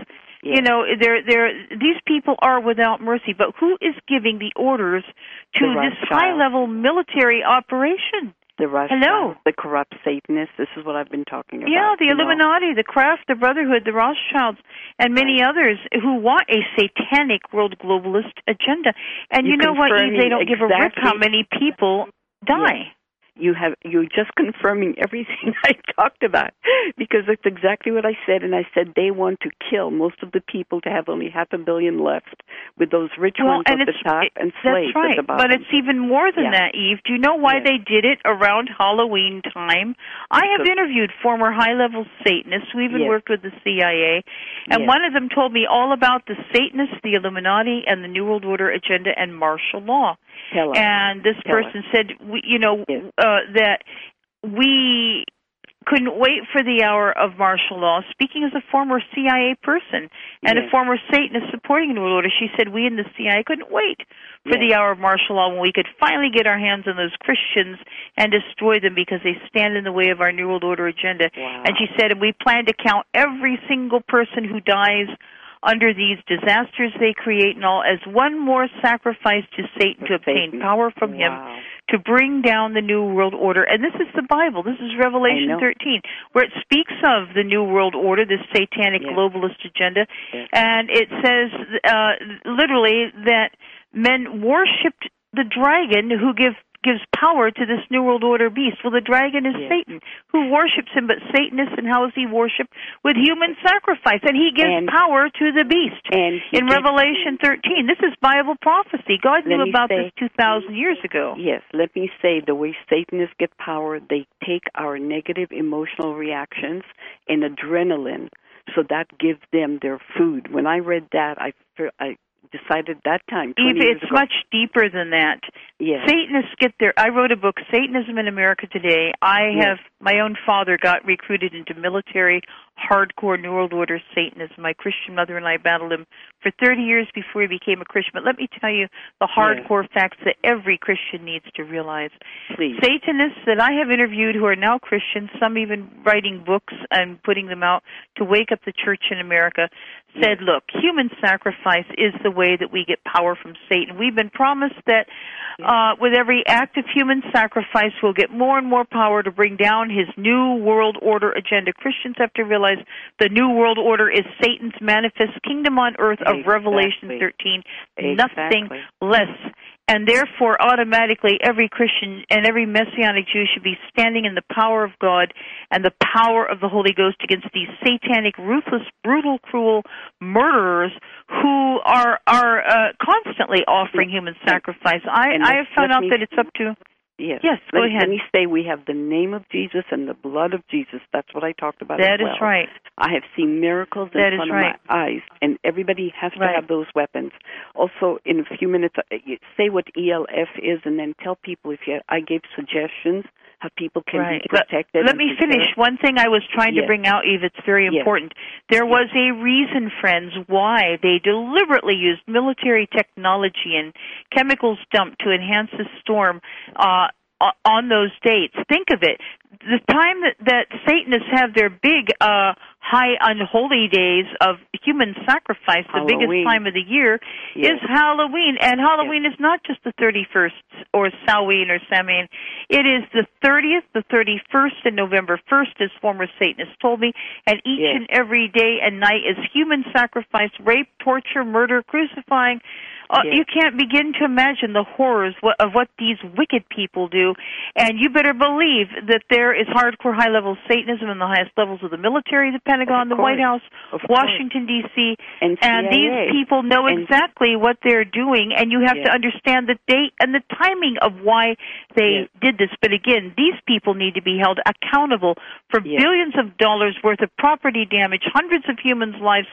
these people are without mercy. But who is giving the orders to this high-level military operation? The Rothschilds, the corrupt Satanists. This is what I've been talking about. Yeah, the Illuminati, the Kraft, the Brotherhood, the Rothschilds, and many others who want a satanic world globalist agenda. And you know what? They don't give a rip how many people die. You're just confirming everything I talked about, because that's exactly what I said. And I said they want to kill most of the people to have only 500 million left, with those rich ones at the top and slaves at the bottom. But it's even more than that, Eve. Do you know why they did it around Halloween time? I have interviewed former high-level Satanists who even worked with the CIA, and one of them told me all about the Satanists, the Illuminati, and the New World Order agenda and martial law. And this person said, that we couldn't wait for the hour of martial law. Speaking as a former CIA person and a former Satanist supporting the New World Order, she said we in the CIA couldn't wait for the hour of martial law when we could finally get our hands on those Christians and destroy them because they stand in the way of our New World Order agenda. And she said, and we plan to count every single person who dies under these disasters they create and all as one more sacrifice to Satan to obtain power from him to bring down the New World Order. And this is the Bible. This is Revelation 13, where it speaks of the New World Order, this satanic globalist agenda. And it says literally that men worshipped the dragon who gives power to this New World Order beast. Well, the dragon is Satan, who worships him, but Satanists, and how is he worshipped? With human sacrifice. And he gives power to the beast. In Revelation 13, this is Bible prophecy. God knew about this 2,000 years ago. Yes, let me say, the way Satanists get power, they take our negative emotional reactions and adrenaline, so that gives them their food. When I read that, I decided that time, 20 years it's ago. much deeper than that. Satanists get there. I wrote a book, Satanism in America Today. My own father got recruited into military hardcore New World Order Satanist. My Christian mother and I battled him for 30 years before he became a Christian. But let me tell you the hardcore facts that every Christian needs to realize. Please. Satanists that I have interviewed who are now Christians, some even writing books and putting them out to wake up the church in America, said, look, human sacrifice is the way that we get power from Satan. We've been promised that with every act of human sacrifice, we'll get more and more power to bring down his New World Order agenda. Christians have to realize the New World Order is Satan's manifest kingdom on earth of Revelation 13, nothing less. And therefore, automatically, every Christian and every Messianic Jew should be standing in the power of God and the power of the Holy Ghost against these satanic, ruthless, brutal, cruel murderers who are constantly offering human sacrifice. I have found out that it's up to... Yes, go ahead. Let me say we have the name of Jesus and the blood of Jesus. That's what I talked about as well. That is right. I have seen miracles in front of my eyes, and everybody has to have those weapons. Also, in a few minutes, say what ELF is, and then tell people I gave suggestions how people can be protected. Let me finish. One thing I was trying to bring out, Eve, it's very important. There was a reason, friends, why they deliberately used military technology and chemicals dumped to enhance the storm on those dates. Think of it. The time that Satanists have their big high unholy days of human sacrifice, the biggest time of the year, is Halloween. And Halloween is not just the 31st or Samhain or Samhain. It is the 30th, the 31st, and November 1st, as former Satanists told me. And each and every day and night is human sacrifice, rape, torture, murder, crucifying. You can't begin to imagine the horrors of what these wicked people do. And you better believe that there is hardcore high-level Satanism in the highest levels of the military, the Pentagon, the White House, Washington, D.C., and these people know exactly what they're doing, and you have to understand the date and the timing of why they did this. But again, these people need to be held accountable for billions of dollars worth of property damage, hundreds of humans' lives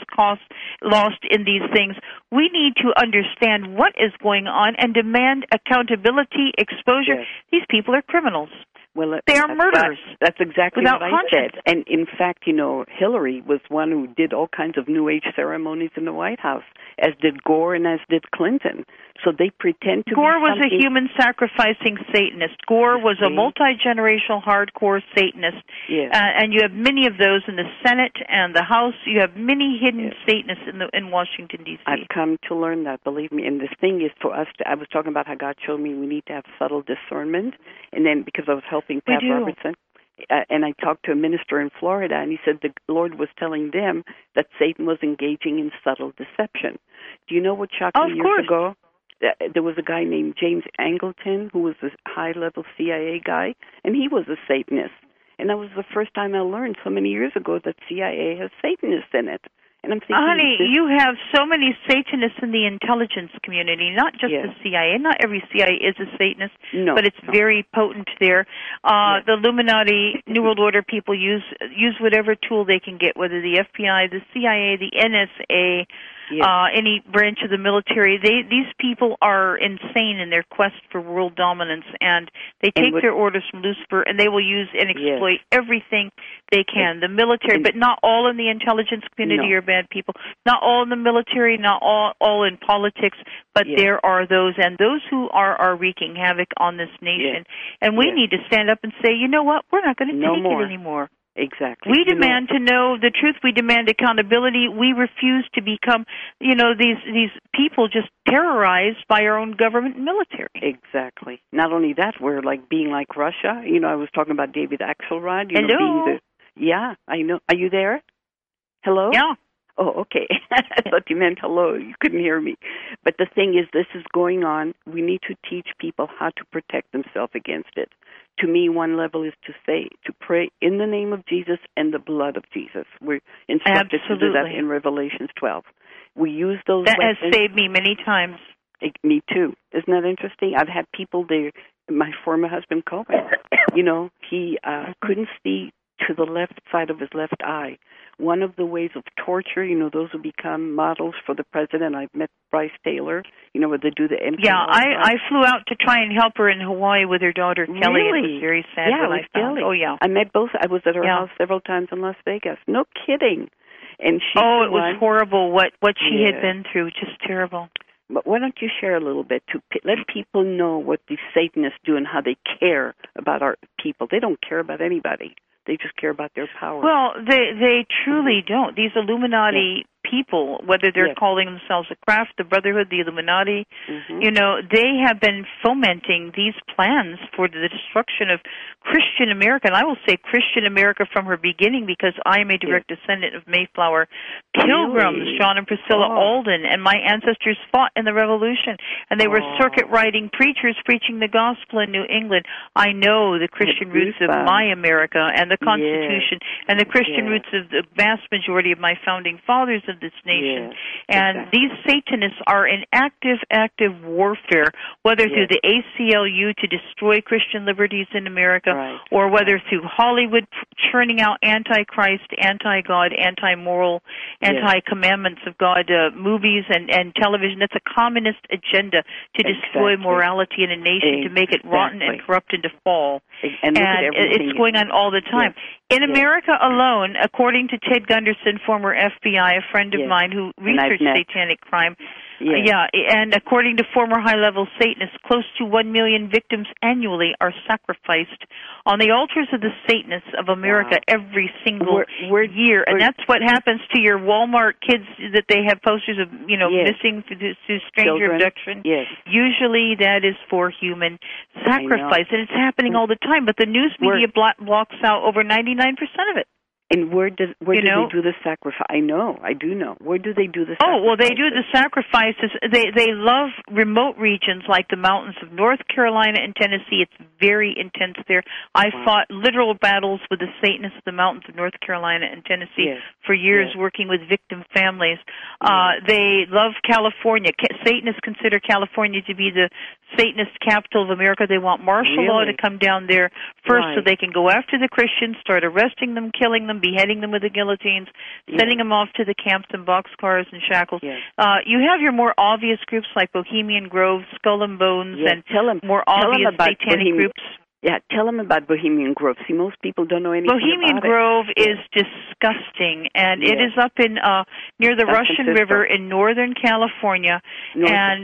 lost in these things. We need to understand what is going on and demand accountability, exposure. These people are criminals. Well, they are murderers. That's exactly what I said. And in fact, Hillary was one who did all kinds of New Age ceremonies in the White House, as did Gore and as did Clinton. So they pretend to Gore was a human sacrificing Satanist. Gore was a multi-generational hardcore Satanist. And you have many of those in the Senate and the House. You have many hidden Satanists in Washington, D.C. I've come to learn that, believe me. And the thing is for us, I was talking about how God showed me we need to have subtle discernment. And then because I was helping Pat Robertson, and I talked to a minister in Florida, and he said the Lord was telling them that Satan was engaging in subtle deception. Do you know what shocked me years ago? There was a guy named James Angleton who was a high-level CIA guy, and he was a Satanist. And that was the first time I learned so many years ago that CIA has Satanists in it. And I'm thinking, honey, you have so many Satanists in the intelligence community, not just the CIA. Not every CIA is a Satanist, but it's very potent there. The Illuminati, New World Order people use whatever tool they can get, whether the FBI, the CIA, the NSA, any branch of the military. These people are insane in their quest for world dominance, and they take their orders from Lucifer, and they will use and exploit everything they can. The military, but not all in the intelligence community are bad people. Not all in the military, not all in politics, but there are those, and those who are wreaking havoc on this nation. And we need to stand up and say, you know what, we're not going to take it anymore. Exactly. We demand to know the truth. We demand accountability. We refuse to become, these people just terrorized by our own government and military. Exactly. Not only that, we're being like Russia. I was talking about David Axelrod. Hello. Yeah, I know. Are you there? Hello? Yeah. Oh, okay. I thought you meant hello. You couldn't hear me. But the thing is, this is going on. We need to teach people how to protect themselves against it. To me, one level is to pray in the name of Jesus and the blood of Jesus. We're instructed to do that in Revelations 12. We use those weapons. That has saved me many times. Me too. Isn't that interesting? I've had people there. My former husband, Cohen, he couldn't see to the left side of his left eye. one of the ways of torture, those who become models for the president. I've met Bryce Taylor, where they do the empty. Yeah, I flew out to try and help her in Hawaii with her daughter Kelly. Really? It was very sad when I found. Kelly. Oh yeah, I met both. I was at her house several times in Las Vegas. No kidding. And she. Oh, it was horrible what she had been through. Just terrible. But why don't you share a little bit to let people know what these Satanists do and how they care about our people? They don't care about anybody. They just care about their power. Well, they truly don't. These Illuminati people, whether they're calling themselves the Craft, the Brotherhood, the Illuminati, they have been fomenting these plans for the destruction of Christian America. And I will say Christian America from her beginning, because I am a direct descendant of Mayflower Pilgrims, John and Priscilla Alden, and my ancestors fought in the Revolution, and they were circuit-riding preachers preaching the gospel in New England. I know the Christian roots of my America and the Constitution and the Christian roots of the vast majority of my founding fathers of this nation. And these Satanists are in active warfare, whether through the ACLU to destroy Christian liberties in America, or whether through Hollywood churning out anti-Christ, anti-God, anti-moral, anti-commandments of God movies and television. That's a communist agenda to destroy morality in a nation, to make it rotten and corrupt and to fall. And it's going on all the time. In America alone, according to Ted Gunderson, former FBI, a friend of mine who researched satanic crime, and according to former high-level Satanists, close to 1 million victims annually are sacrificed on the altars of the Satanists of America every single year. And that's what happens to your Walmart kids that they have posters of, missing through stranger abduction. Usually that is for human sacrifice, and it's happening all the time. But the news media blocks out over 99% of it. And where do they do the sacrifice? I do know. Where do they do the sacrifice? Oh, well, they do the sacrifices. They love remote regions like the mountains of North Carolina and Tennessee. It's very intense there. I fought literal battles with the Satanists of the mountains of North Carolina and Tennessee for years, working with victim families. They love California. Satanists consider California to be the Satanist capital of America. They want martial law to come down there first so they can go after the Christians, start arresting them, killing them, beheading them with the guillotines, sending them off to the camps in boxcars and shackles. You have your more obvious groups like Bohemian Grove, Skull and Bones, and more obvious satanic groups. Yeah, tell them about Bohemian Grove. See, most people don't know anything Bohemian about Grove it. is disgusting, and it is up in near the Russian River in Northern California, and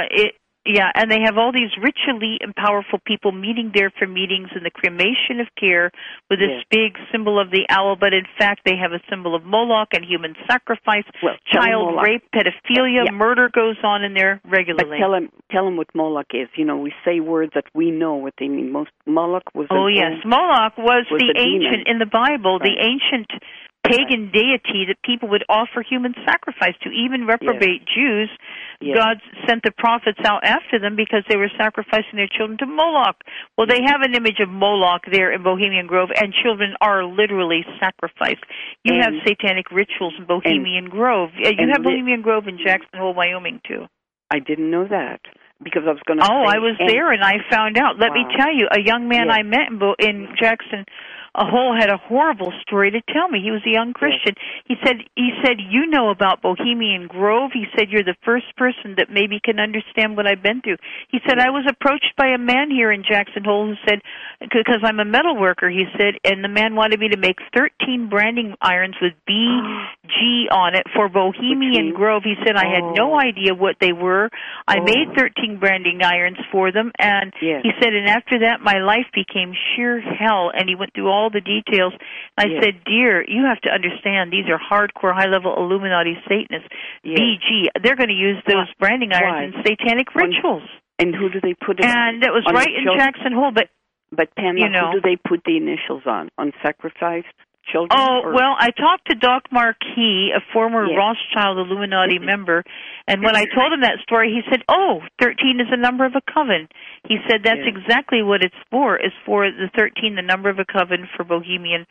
and they have all these rich, elite, and powerful people meeting there for meetings and the cremation of care with this big symbol of the owl, but in fact they have a symbol of Moloch and human sacrifice, child rape, pedophilia, murder goes on in there regularly. But tell them what Moloch is. We say words that we know what they mean. Moloch was Moloch was the ancient, in the Bible, the ancient pagan deity that people would offer human sacrifice to. Even reprobate Jews, God sent the prophets out after them because they were sacrificing their children to Moloch. Well, they have an image of Moloch there in Bohemian Grove, and children are literally sacrificed. You have satanic rituals in Bohemian Grove. You have Bohemian Grove in Jackson Hole, Wyoming, too. I didn't know that. Because I was going to I was there and I found out. Let me tell you, a young man I met in Jackson Hole had a horrible story to tell me. He was a young Christian. He said, you know about Bohemian Grove. He said, you're the first person that maybe can understand what I've been through. He said, I was approached by a man here in Jackson Hole who said, because I'm a metal worker, he said, and the man wanted me to make 13 branding irons with BG on it for Bohemian Grove. He said, I had no idea what they were. I made 13 branding irons for them, and he said, and after that, my life became sheer hell, and he went through all the details. I said, dear, you have to understand, these are hardcore, high-level Illuminati Satanists. BG, they're going to use those branding irons in satanic rituals. And who do they put it on? And that was right in Jackson Hole, but Pamela, who do they put the initials on? On sacrificed children? Well, I talked to Doc Marquis, a former Rothschild Illuminati member, and when I told him that story, he said, 13 is the number of a coven. He said that's exactly what it's for, is for the 13, the number of a coven for Bohemian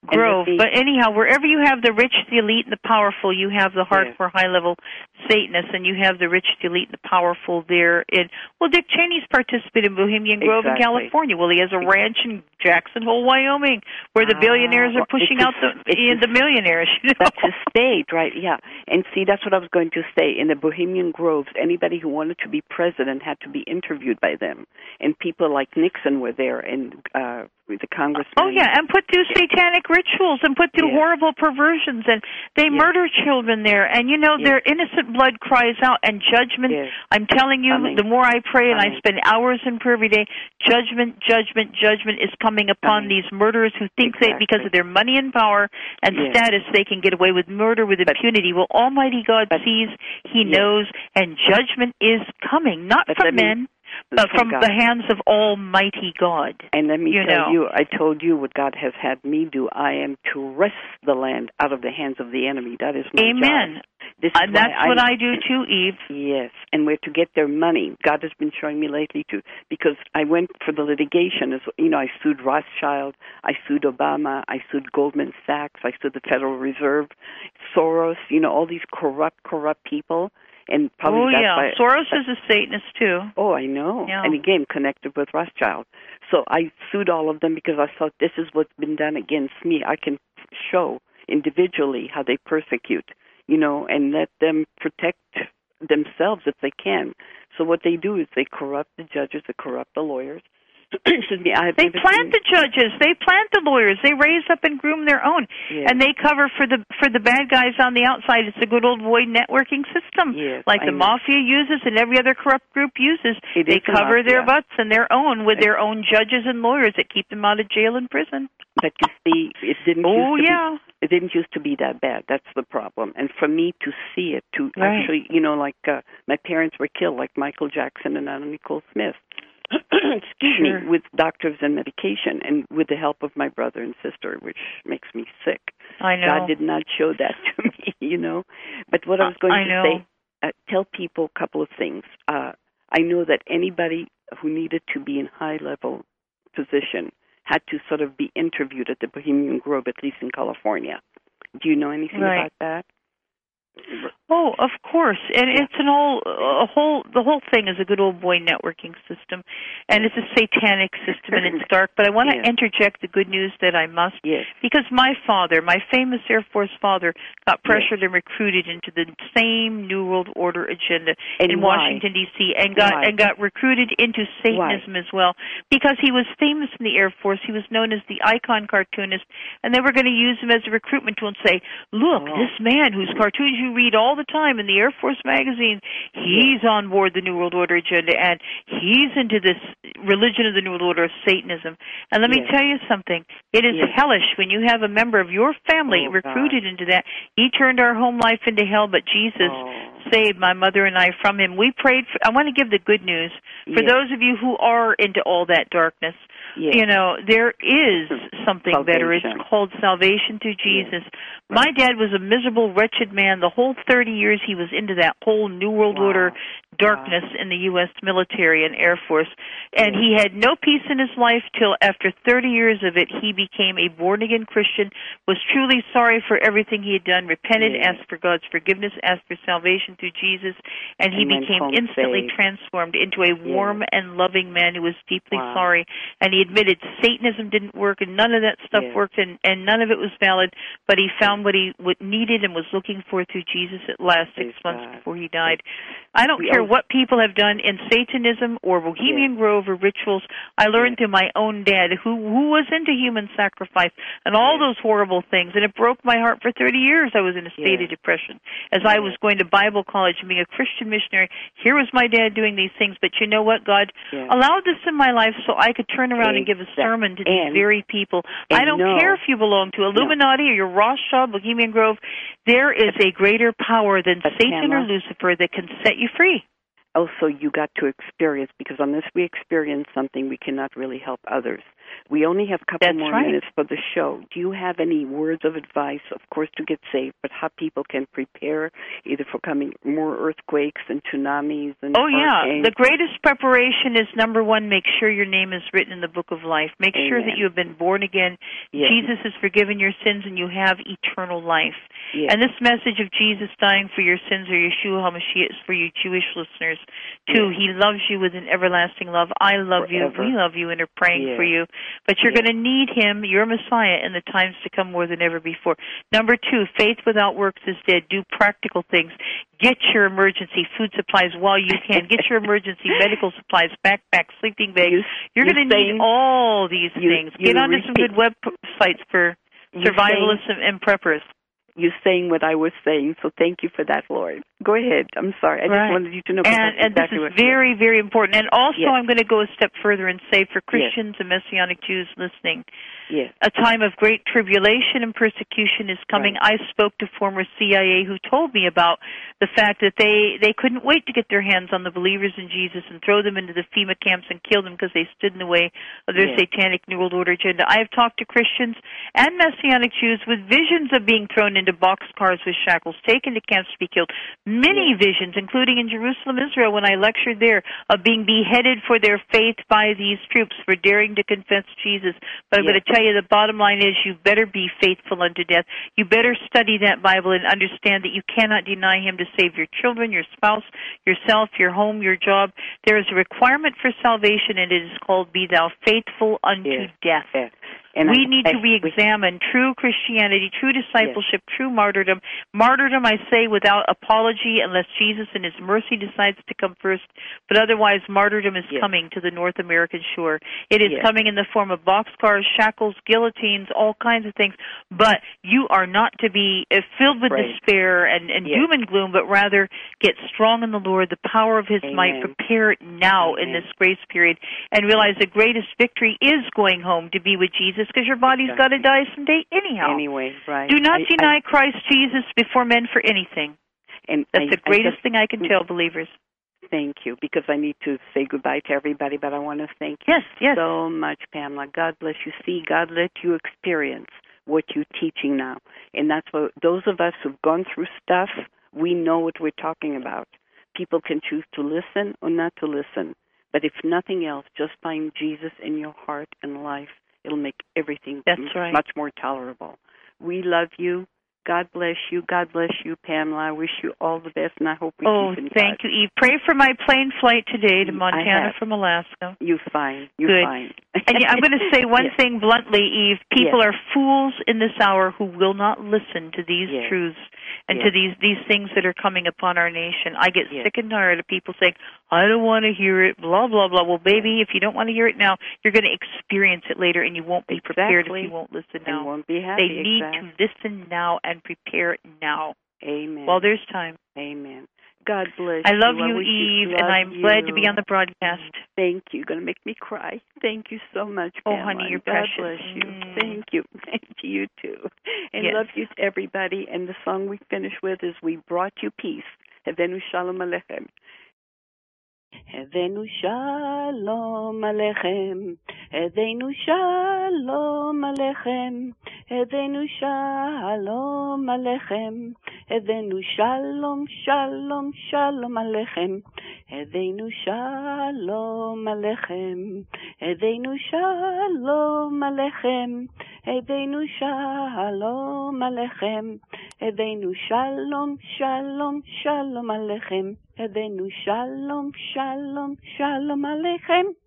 Grove. But anyhow, wherever you have the rich, the elite, and the powerful, you have the hardcore high-level Satanists, and you have the rich, the elite, and the powerful there. Well, Dick Cheney's participated in Bohemian Grove in California. Well, he has a ranch in Jackson Hole, Wyoming, where the billionaires are pushing out the millionaires. That's his state, right? Yeah. And see, that's what I was going to say. In the Bohemian Groves, anybody who wanted to be president had to be interviewed by them. And people like Nixon were there, and the congressman. Oh, yeah, and put through satanic rituals and put through horrible perversions, and they murder children there, and their innocent blood cries out, and judgment. I'm telling you, the more I pray, and I spend hours in prayer every day, judgment is coming upon these murderers who think that because of their money and power and status they can get away with murder with impunity. Well, Almighty God sees, He knows, and judgment is coming, not from men, but from the hands of Almighty God. And let me tell you, I told you what God has had me do. I am to wrest the land out of the hands of the enemy. That is my Amen. job. And that's what I do too, Eve. Yes, and we're to get their money. God has been showing me lately too, because I went for the litigation. As I sued Rothschild, I sued Obama, I sued Goldman Sachs, I sued the Federal Reserve, Soros. All these corrupt people. And probably Soros is a Satanist too. Oh, I know. Yeah. And again, connected with Rothschild. So I sued all of them because I thought this is what's been done against me. I can show individually how they persecute, and let them protect themselves if they can. So what they do is they corrupt the judges, they corrupt the lawyers. Excuse me, they plant the judges, they plant the lawyers, they raise up and groom their own, and they cover for the bad guys on the outside. It's a good old boy networking system, like the mafia uses and every other corrupt group uses. They cover their butts and their own with their own judges and lawyers that keep them out of jail and prison. But you see, it didn't used to be that bad. That's the problem. And for me to see it, to actually, my parents were killed, like Michael Jackson and Anna Nicole Smith. Excuse me, with doctors and medication, and with the help of my brother and sister, which makes me sick. I know. God did not show that to me, But what I was going to say, tell people a couple of things. I know that anybody who needed to be in high-level position had to sort of be interviewed at the Bohemian Grove, at least in California. Do you know anything about that? Oh, of course, and it's the whole thing is a good old boy networking system, and it's a satanic system, and it's dark. But I want to interject the good news that I must, because my father, my famous Air Force father, got pressured and recruited into the same New World Order agenda in Washington D.C. and got recruited into Satanism as well, because he was famous in the Air Force. He was known as the icon cartoonist, and they were going to use him as a recruitment tool and say, "Look, this man whose cartoons you read all the time in the Air Force magazine, he's on board the New World Order agenda, and he's into this religion of the New World Order of Satanism." And let me tell you something. It is hellish when you have a member of your family recruited into that. He turned our home life into hell, but Jesus saved my mother and I from him. We prayed I want to give the good news for those of you who are into all that darkness. There is something better. It's called salvation through Jesus. My dad was a miserable, wretched man. The whole 30 years he was into that whole New World Order darkness in the U.S. military and Air Force. And he had no peace in his life till after 30 years of it, he became a born-again Christian, was truly sorry for everything he had done, repented, asked for God's forgiveness, asked for salvation through Jesus, and he became instantly transformed into a warm and loving man who was deeply sorry. And he admitted Satanism didn't work and none of that stuff worked and none of it was valid, but he found what he needed and was looking for through Jesus at last 6 months before he died. I don't care what people have done in Satanism or Bohemian Grove or rituals. I learned through my own dad who was into human sacrifice and all those horrible things, and it broke my heart. For 30 years I was in a state of depression as I was going to Bible college and being a Christian missionary. Here was my dad doing these things, but you know what? God allowed this in my life so I could turn around and give a sermon to these very people. I don't care if you belong to Illuminati or your Rothschild, Bohemian Grove. There is a greater power than Satan or Lucifer that can set you free. Also, you got to experience, because unless we experience something, we cannot really help others. We only have a couple That's more right. minutes for the show. Do you have any words of advice, of course, to get saved, but how people can prepare either for coming more earthquakes and tsunamis and hurricanes? The greatest preparation is, number one, make sure your name is written in the book of life. Make sure that you have been born again. Yes. Jesus has forgiven your sins and you have eternal life. Yes. And this message of Jesus dying for your sins, or Yeshua HaMashiach, is for you Jewish listeners, too. Yes. He loves you with an everlasting love. I love you. Forever. We love you and are praying Yes. for you. But you're going to need Him, your Messiah, in the times to come more than ever before. Number two, faith without works is dead. Do practical things. Get your emergency food supplies while you can. Get your emergency medical supplies, backpack, sleeping bags. You're going to need all these things. Get onto some good websites for survivalists and preppers. You're saying what I was saying, so thank you for that, Lord. Go ahead. I'm sorry. I just wanted you to know. And exactly this is very, very important. And also, I'm going to go a step further and say, for Christians and Messianic Jews listening, a time of great tribulation and persecution is coming. I spoke to former CIA who told me about the fact that they couldn't wait to get their hands on the believers in Jesus and throw them into the FEMA camps and kill them because they stood in the way of their satanic New World Order agenda. I have talked to Christians and Messianic Jews with visions of being thrown into boxcars with shackles, taken to camps to be killed. Many visions, including in Jerusalem, Israel, when I lectured there, of being beheaded for their faith by these troops for daring to confess Jesus. But I'm going to tell you, the bottom line is you better be faithful unto death. You better study that Bible and understand that you cannot deny Him to save your children, your spouse, yourself, your home, your job. There is a requirement for salvation, and it is called, be thou faithful unto death. And we need to re-examine true Christianity, true discipleship, true martyrdom. Martyrdom, I say, without apology, unless Jesus in His mercy decides to come first. But otherwise, martyrdom is coming to the North American shore. It is coming in the form of boxcars, shackles, guillotines, all kinds of things. But you are not to be filled with despair and doom and gloom, but rather get strong in the Lord, the power of His might. Prepare it now in this grace period, and realize the greatest victory is going home to be with Jesus, because your body's got to die someday anyhow. Anyway, right. Do not deny Christ Jesus before men for anything. And that's the greatest thing I can tell believers. Thank you, because I need to say goodbye to everybody, but I want to thank you so much, Pamela. God bless you. See, God let you experience what you're teaching now. And that's what those of us who've gone through stuff, we know what we're talking about. People can choose to listen or not to listen. But if nothing else, just find Jesus in your heart and life. It'll make everything much more tolerable. We love you. God bless you. God bless you, Pamela. I wish you all the best, and I hope we keep in touch. Thank you, Eve. Pray for my plane flight today to Montana from Alaska. You're fine. You're fine. And I'm going to say one thing bluntly, Eve. People are fools in this hour who will not listen to these truths and to these things that are coming upon our nation. I get sick and tired of people saying, I don't want to hear it, blah, blah, blah. Well, baby, if you don't want to hear it now, you're going to experience it later, and you won't be prepared if you won't listen now. And won't be happy. They need to listen now and prepare now. Amen. While there's time. Amen. God bless you. I love you, Eve, and I'm glad to be on the broadcast. Thank you. You're going to make me cry. Thank you so much, Pamela. Oh, honey, you're God precious. bless you. Thank you. And to you, too. And love you to everybody. And the song we finish with is We Brought You Peace. Hevenu Shalom Alechem. Hevenu Shalom Alechem. Hevenu Shalom Alechem. Hevenu Shalom Alechem. Hevenu Shalom, Shalom, Shalom Alechem. Hevenu Shalom Alechem. Hevenu Shalom Alechem. Hevenu Shalom Alechem. Hevenu Shalom, Shalom, Shalom Alechem. Hevenu Shalom, Shalom, Shalom Alechem.